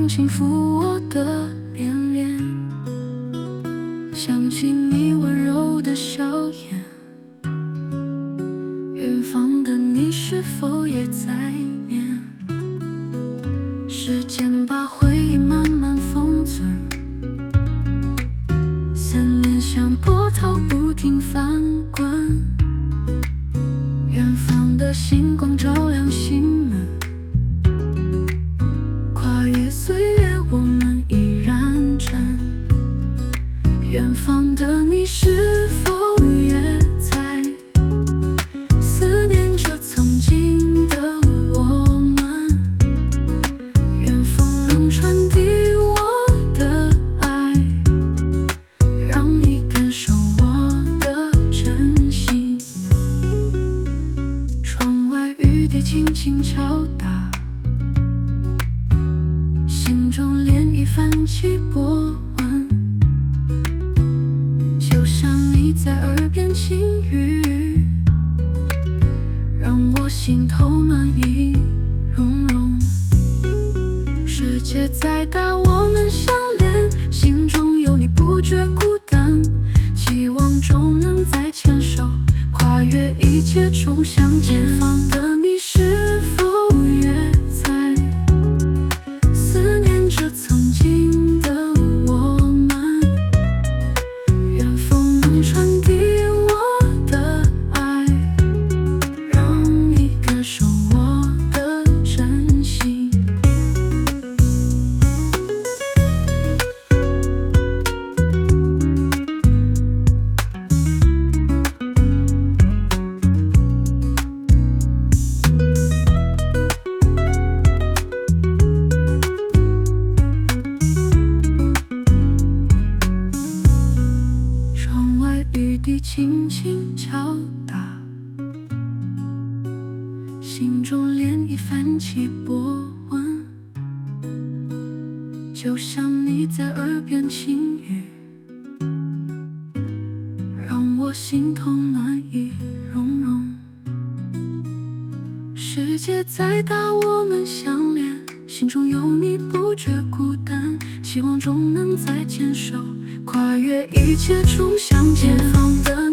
风轻拂我的恋恋，想起你温柔的笑颜。远方的你是否也在念？时间把回忆慢慢封存，思念像波涛不停翻滚。远方的星光照亮心门，跨越岁月我们依然真。远方的你是否也在思念着曾经的我们？远风能传递我的爱，让你感受我的真心。窗外雨滴轻轻敲打，心中涟漪泛起波纹，就像你在耳边轻语，让我心头暖意融融。世界再大，我们相连，心中有你不觉孤单，希望终能再牵手，跨越一切终相见。远方的你是否也在思念着曾经的我们？远风能传递我的爱，让你感受我的真心。窗外雨滴轻轻敲打，心中涟漪泛起波纹，就像你在耳边轻语，让我心头暖意融融。世界再大，我们相连，心中有你不觉孤单，希望终能再牵手，跨越一切终相见。远方的